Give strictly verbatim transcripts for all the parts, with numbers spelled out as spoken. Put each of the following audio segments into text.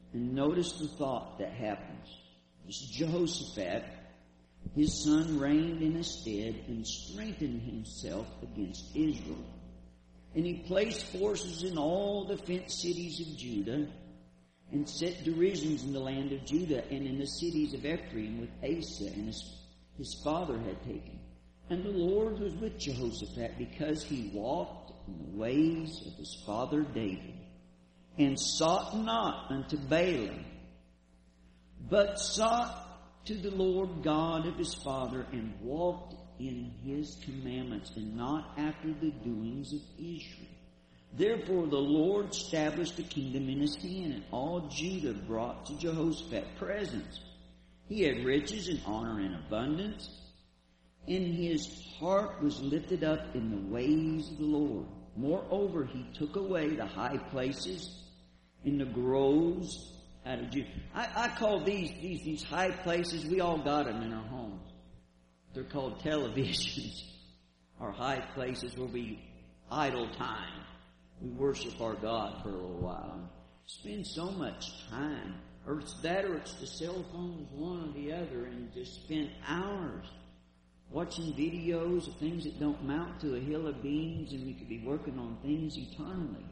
And notice the thought that happens. This Jehoshaphat, his son, reigned in his stead and strengthened himself against Israel. And he placed forces in all the fenced cities of Judah, and set derisions in the land of Judah and in the cities of Ephraim, with Asa and his, his father had taken. And the Lord was with Jehoshaphat, because he walked in the ways of his father David, and sought not unto Baalim, but sought to the Lord God of his father, and walked in his commandments, and not after the doings of Israel. Therefore the Lord established a kingdom in his hand, and all Judah brought to Jehoshaphat presents. He had riches and honor and abundance, and his heart was lifted up in the ways of the Lord. Moreover, he took away the high places in the groves out of Judah. I, I call these, these these high places, we all got them in our homes. They're called televisions, or high places where we idle time. We worship our God for a little while. Spend so much time. Or it's that, or it's the cell phones, one or the other, and just spend hours watching videos of things that don't mount to a hill of beans, and we could be working on things eternally.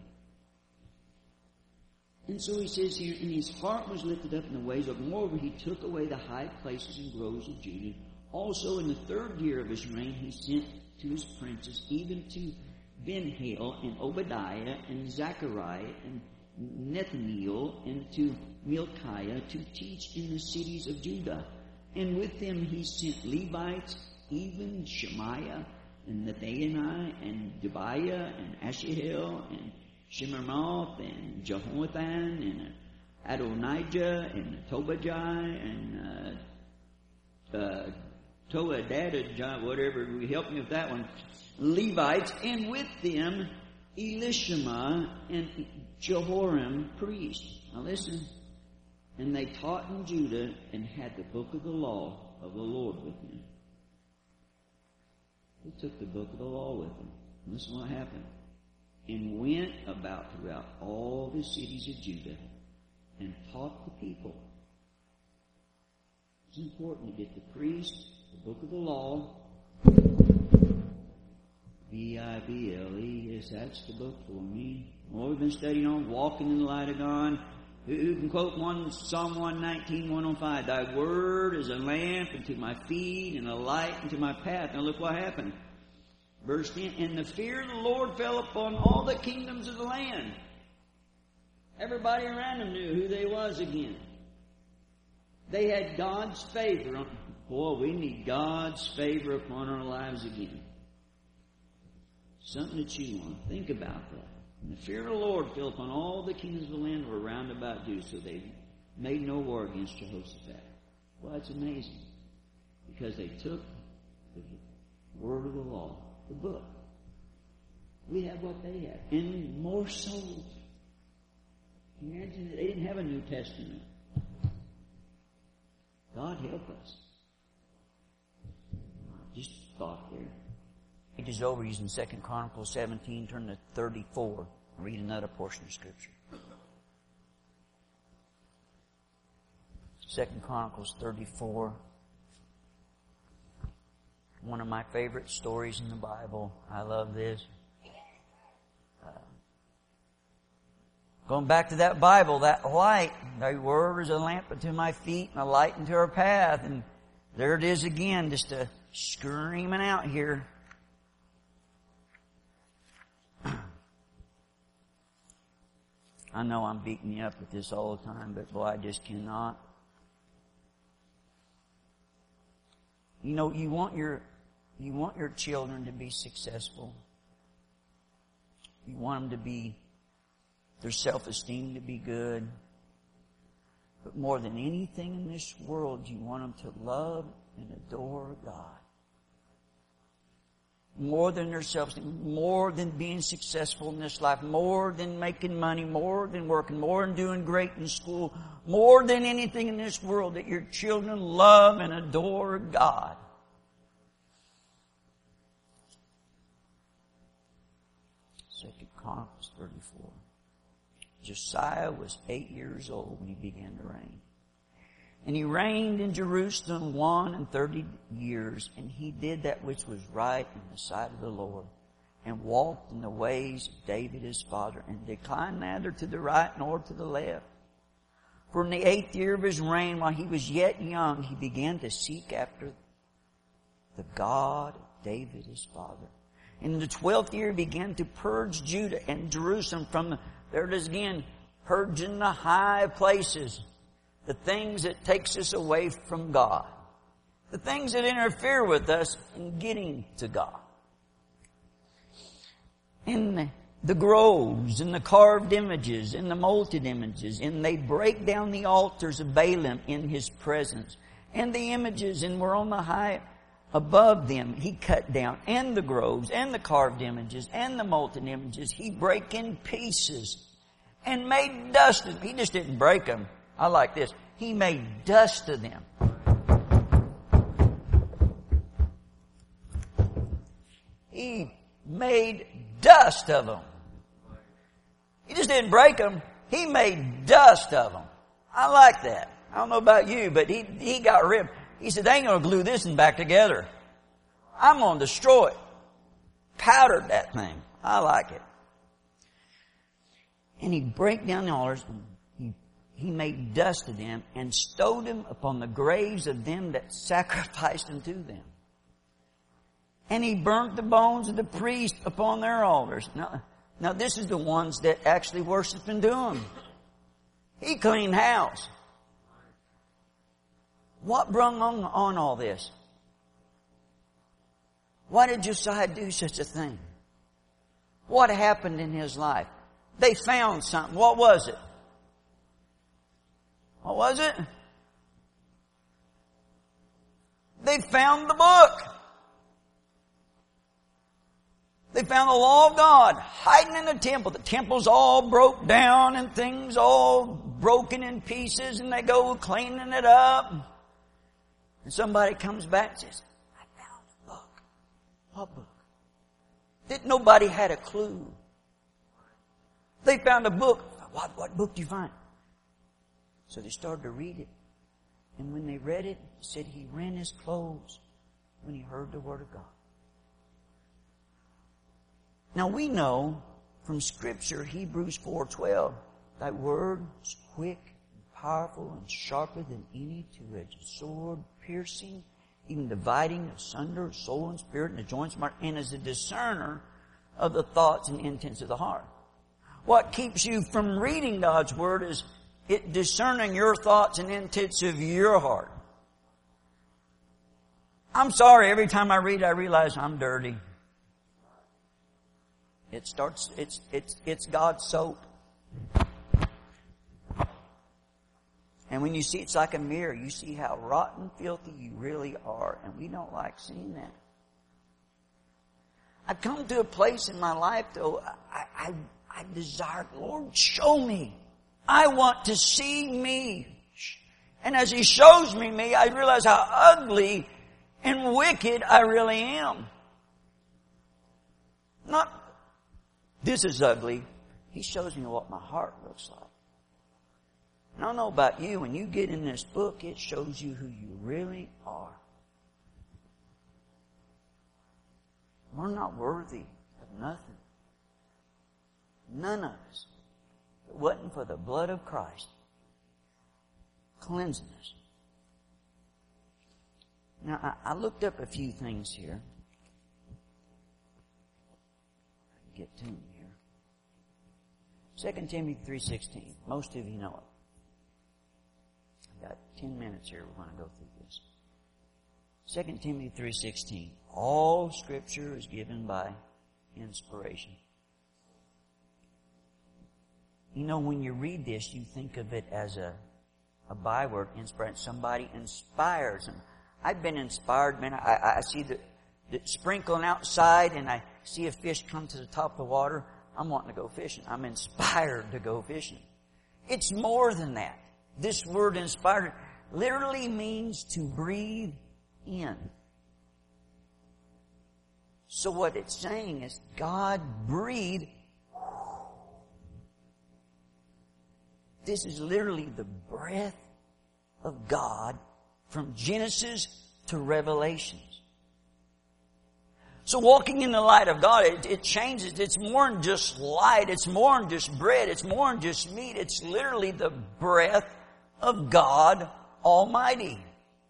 And so he says here, and his heart was lifted up in the ways of, moreover, he took away the high places and groves of Judah. Also in the third year of his reign, he sent to his princes, even to Ben-Hail and Obadiah and Zechariah and Nethaniel, and to Milkiah, to teach in the cities of Judah. And with them he sent Levites, even Shemaiah and Nathaniah and Debiah and Asahel and Shemiramoth and Jehoiathan and Adonijah and Tobijah and uh, uh, Toadadijah, whatever, we help me with that one, Levites, and with them Elishama and Jehoram priest. Now listen. And they taught in Judah, and had the book of the law of the Lord with them. They took the book of the law with them. Listen what happened. And went about throughout all the cities of Judah, and taught the people. It's important to get the priest, the book of the law, B I B L E, yes, that's the book for me. Well, we've been studying on walking in the light of God. Who can quote one Psalm one nineteen, one oh five? Thy word is a lamp unto my feet and a light unto my path. Now look what happened. Verse ten, and the fear of the Lord fell upon all the kingdoms of the land. Everybody around them knew who they was again. They had God's favor. Boy, we need God's favor upon our lives again. Something to chew on. Think about that. And the fear of the Lord fell upon all the kingdoms of the land who were round about Judah, so they made no war against Jehoshaphat. Well, that's amazing. Because they took the word of the law, the book. We have what they had. And more souls. Imagine that they didn't have a New Testament. God help us. Just thought there. It is over using Second Chronicles seventeen. Turn to thirty-four. Read another portion of Scripture. Second Chronicles thirty-four. One of my favorite stories in the Bible. I love this. Uh, going back to that Bible, that light. Thy word is a lamp unto my feet and a light unto our path. And there it is again, just a screaming out here. I know I'm beating you up with this all the time, but boy, I just cannot. You know, you want your you want your children to be successful. You want them to be, their self-esteem to be good. But more than anything in this world, you want them to love and adore God. More than their self-esteem, more than being successful in this life, more than making money, more than working, more than doing great in school, more than anything in this world, that your children love and adore God. Second Chronicles thirty-four. Josiah was eight years old when he began to reign. And he reigned in Jerusalem one and thirty years, and he did that which was right in the sight of the Lord, and walked in the ways of David his father, and declined neither to the right nor to the left. For in the eighth year of his reign, while he was yet young, he began to seek after the God of David his father. In the twelfth year, he began to purge Judah and Jerusalem from, the, there it is again, purging the high places, the things that takes us away from God, the things that interfere with us in getting to God. In the groves, and the carved images, and the molten images, and they break down the altars of Baalim in his presence, and the images, and were on the high above them he cut down, and the groves, and the carved images, and the molten images he break in pieces, and made dust of them. He just didn't break them. I like this. He made dust of them. He made dust of them. He just didn't break them. He made dust of them. I like that. I don't know about you, but he, he got rid. He said, they ain't going to glue this one back together. I'm going to destroy it. Powdered that thing. I like it. And he break down the altars. He, he made dust of them and stowed them upon the graves of them that sacrificed unto them. And he burnt the bones of the priests upon their altars. Now, now this is the ones that actually worship and do them. He cleaned house. What brung on, on all this? Why did Josiah do such a thing? What happened in his life? They found something. What was it? What was it? They found the book. They found the law of God hiding in the temple. The temple's all broke down and things all broken in pieces, and they go cleaning it up. And somebody comes back and says, I found a book. What book? That nobody had a clue. They found a book. What, what book do you find? So they started to read it. And when they read it, it said he rent his clothes when he heard the word of God. Now we know from Scripture, Hebrews four twelve, thy word is quick and powerful and sharper than any two-edged sword, piercing, even dividing asunder soul and spirit and the joints and mark, and is a discerner of the thoughts and intents of the heart. What keeps you from reading God's word is it discerning your thoughts and intents of your heart. I'm sorry, every time I read, I realize I'm dirty. It starts, it's, it's, it's God's soap. And when you see it's like a mirror, you see how rotten, filthy you really are. And we don't like seeing that. I've come to a place in my life, though, I, I, I desire, Lord, show me. I want to see me. And as He shows me me, I realize how ugly and wicked I really am. Not, this is ugly. He shows me what my heart looks like. And I don't know about you, when you get in this book, it shows you who you really are. We're not worthy of nothing. None of us. If it wasn't for the blood of Christ cleansing us. Now, I, I looked up a few things here. Get to them here. Second Timothy three sixteen. Most of you know it. I've got ten minutes here. We're going to go through this. Second Timothy three sixteen. All Scripture is given by inspiration. You know, when you read this, you think of it as a, a byword, inspiration. Somebody inspires them. I've been inspired, man. I, I see the, the sprinkling outside and I see a fish come to the top of the water. I'm wanting to go fishing. I'm inspired to go fishing. It's more than that. This word inspired literally means to breathe in. So what it's saying is God breathed this is literally the breath of God from Genesis to Revelations. So walking in the light of God, it, it changes. It's more than just light. It's more than just bread. It's more than just meat. It's literally the breath of God Almighty.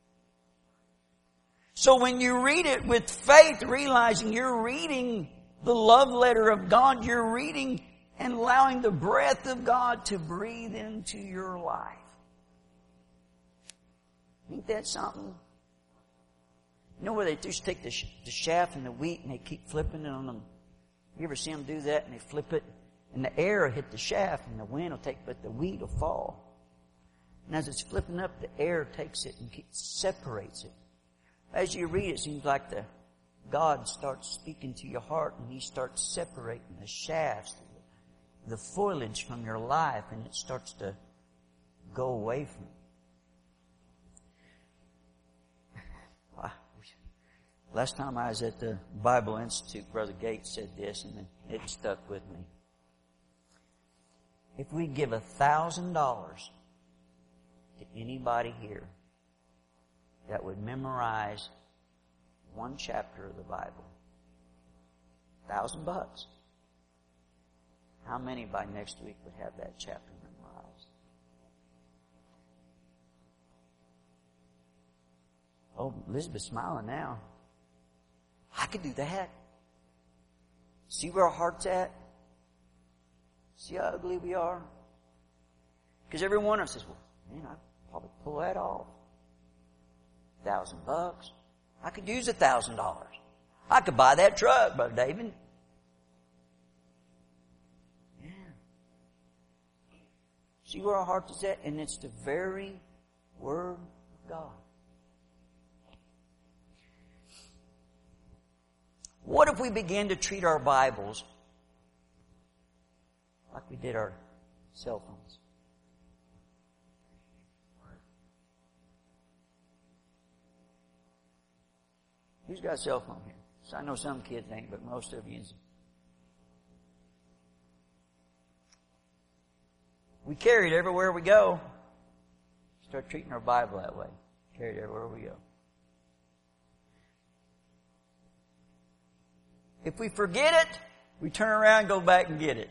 So when you read it with faith, realizing you're reading the love letter of God, you're reading and allowing the breath of God to breathe into your life. Ain't that something? You know where they just take the, sh- the chaff and the wheat and they keep flipping it on them? You ever see them do that and they flip it? And the air will hit the chaff and the wind will take, but the wheat will fall. And as it's flipping up, the air takes it and keeps, separates it. As you read, it seems like the God starts speaking to your heart and He starts separating the shafts, the foliage from your life, and it starts to go away from it. Last time I was at the Bible Institute, Brother Gates said this, and it stuck with me. If we give a thousand dollars to anybody here that would memorize one chapter of the Bible, thousand bucks, how many by next week would have that chapter memorized? Oh, Elizabeth's smiling now. I could do that. See where our heart's at? See how ugly we are? Because every one of us says, well, man, I'd probably pull that off. A thousand bucks. I could use a thousand dollars. I could buy that truck, Brother David. Yeah. See where our heart is at? And it's the very Word of God. What if we began to treat our Bibles like we did our cell phones? Who's got a cell phone here? So I know some kids ain't, but most of you. We carry it everywhere we go. Start treating our Bible that way. Carry it everywhere we go. If we forget it, we turn around and go back and get it.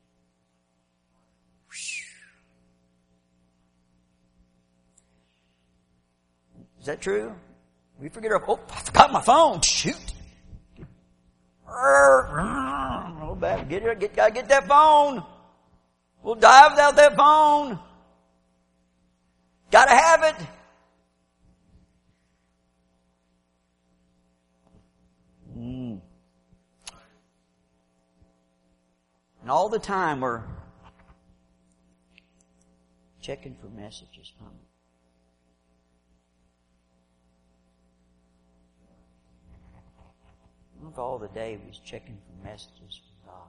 Is that true? We forget our, oh, I forgot my phone. Shoot. Go back, get it, get, gotta get that phone. We'll die without that phone. Gotta have it. Mm. And all the time we're checking for messages from it. I wonder if all the day we was checking for messages from God.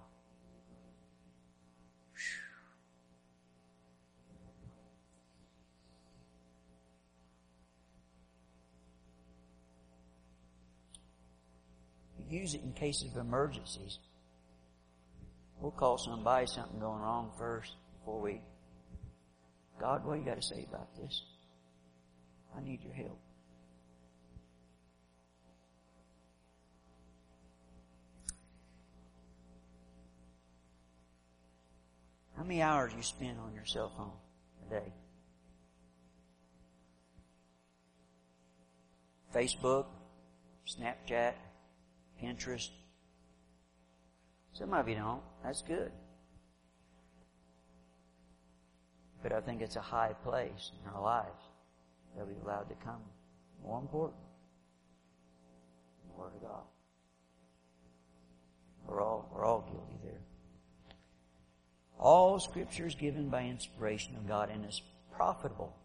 We use it in cases of emergencies. We'll call somebody, something going wrong first before we, God, what do you got to say about this? I need your help. How many hours you spend on your cell phone a day? Facebook, Snapchat, Pinterest. Some of you don't. That's good. But I think it's a high place in our lives that we're allowed to come. More important, the Word of God. We're all, we're all guilty there. All Scripture is given by inspiration of God and is profitable.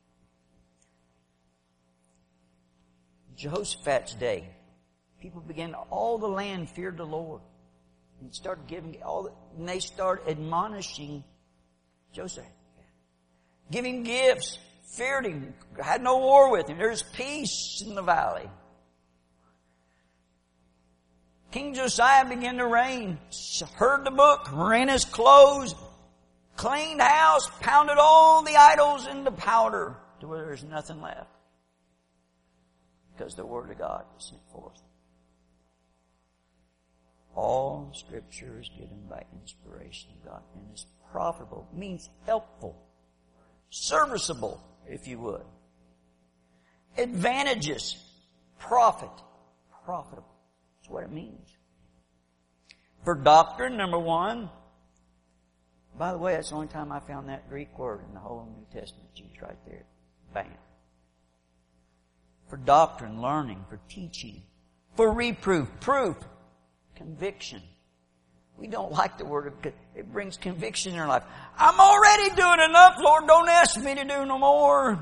Jehoshaphat's day, people began, all the land feared the Lord. And started giving all, the, and they started admonishing Joseph, giving gifts, feared him, had no war with him. There's peace in the valley. King Josiah began to reign, heard the book, rent his clothes, Cleaned house, pounded all the idols into powder to where there's nothing left. Because the Word of God was sent forth. All Scripture is given by inspiration of God and is profitable, means helpful, serviceable, if you would. Advantageous, profit, profitable. That's what it means. For doctrine, number one. By the way, that's the only time I found that Greek word in the whole New Testament. It's right there. Bam. For doctrine, learning, for teaching, for reproof, proof, conviction. We don't like the word. It brings conviction in our life. I'm already doing enough, Lord. Don't ask me to do no more.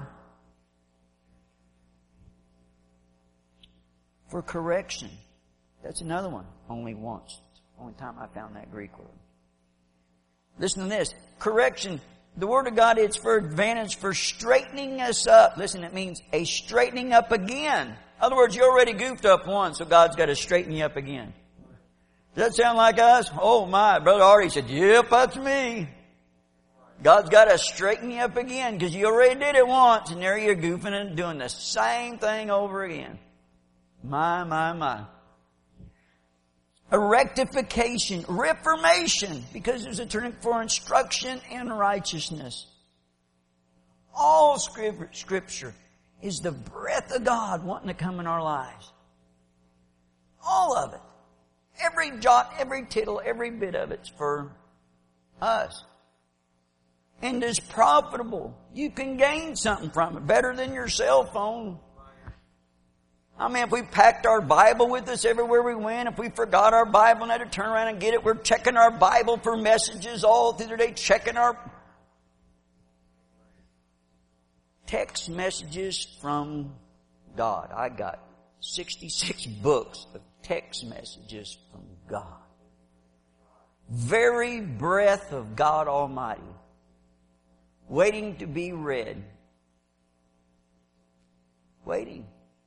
For correction. That's another one. Only once. Only time I found that Greek word. Listen to this. Correction. The Word of God, it's for advantage, for straightening us up. Listen, it means a straightening up again. In other words, you already goofed up once, so God's got to straighten you up again. Does that sound like us? Oh my, Brother Artie said, yep, that's me. God's got to straighten you up again because you already did it once and there you're goofing and doing the same thing over again. My, my, my. A rectification, reformation, because there's a turning for instruction in righteousness. All Scripture is the breath of God wanting to come in our lives. All of it. Every jot, every tittle, every bit of it's for us. And it's profitable. You can gain something from it, better than your cell phone. I mean, if we packed our Bible with us everywhere we went, if we forgot our Bible and had to turn around and get it, we're checking our Bible for messages all through the day, checking our text messages from God. I got sixty-six books of text messages from God. Very breath of God Almighty, waiting to be read. Waiting.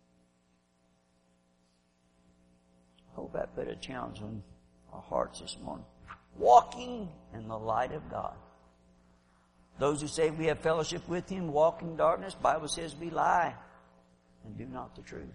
Hope I put a challenge on our hearts this morning. Walking in the light of God. Those who say we have fellowship with Him walk in darkness. The Bible says we lie and do not the truth.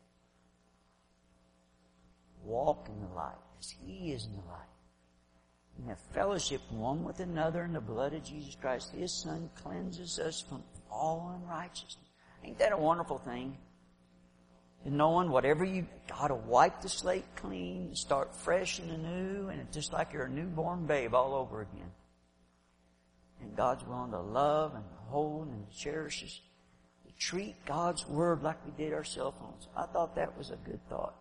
Walk in the light as He is in the light. And have fellowship one with another in the blood of Jesus Christ. His Son cleanses us from all unrighteousness. Ain't that a wonderful thing? And knowing whatever you, God will wipe the slate clean, start fresh and anew, and it's just like you're a newborn babe all over again. And God's willing to love and hold and cherish us, to treat God's Word like we did our cell phones. I thought that was a good thought.